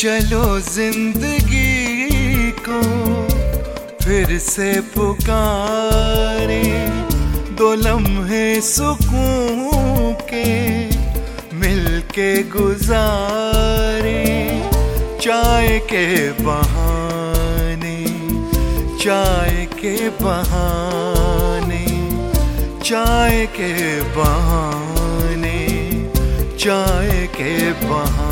चलो जिंदगी को फिर से पुकारे, दो लम्हे सुकून के मिलके गुजारे। चाय के बहाने, चाय के बहाने, चाय के बहाने, चाय के बहाने।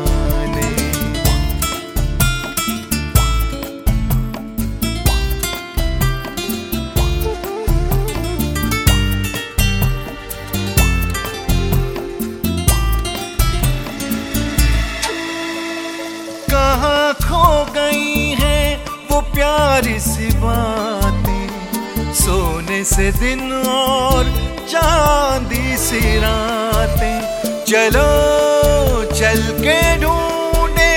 कहाँ खो गई हैं वो प्यारी सी बातें, सोने से दिन और चांदी सी रातें। चलो चल के ढूंढे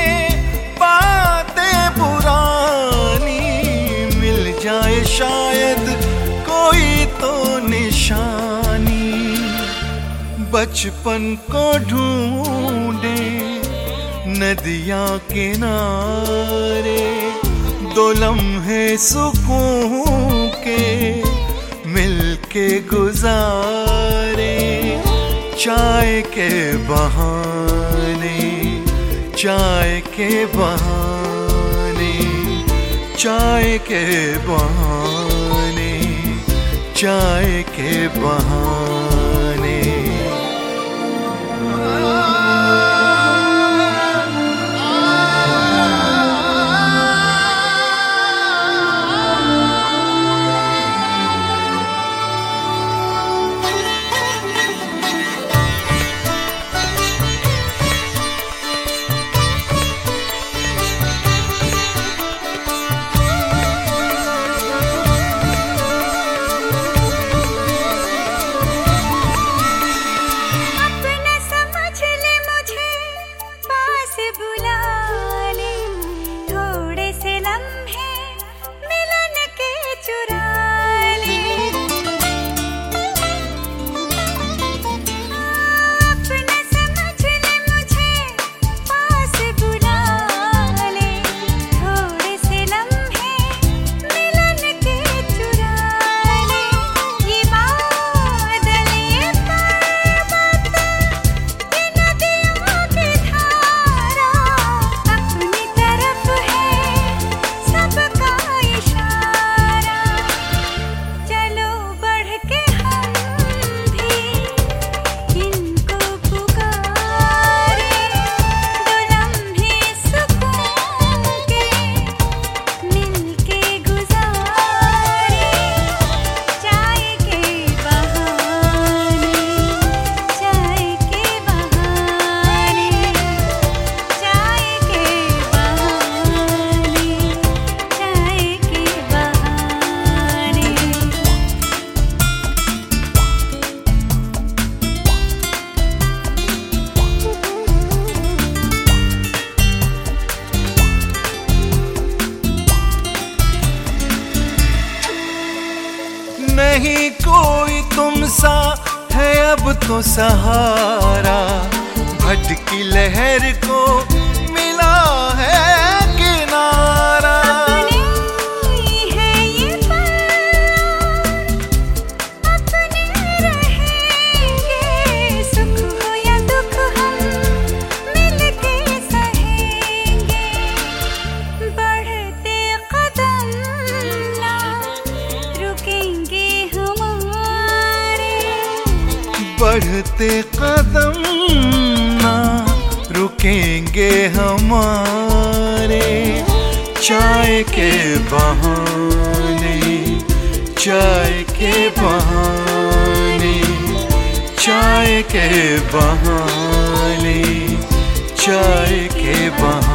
बातें पुरानी, मिल जाए शायद कोई तो निशानी। बचपन को ढूंढे नदियाँ किनारे, दो लम्हे सुकून के मिलके गुजारे। चाय के बहाने, चाय के बहाने, चाय के बहाने, चाय के बहाने। नहीं कोई तुम सा है अब तो सहारा, भटकी लहर को मिला है किनारा। अपने है ये पल, अपने रहेंगे, सुख हो या दुख हम मिलके सहेंगे। बढ़ते कदम ना रुकेंगे हमारे, बढ़ते कदम ना रुकेंगे हमारे। चाय के बहाने, चाय के बहाने, चाय के बहाने, चाय के बहाने।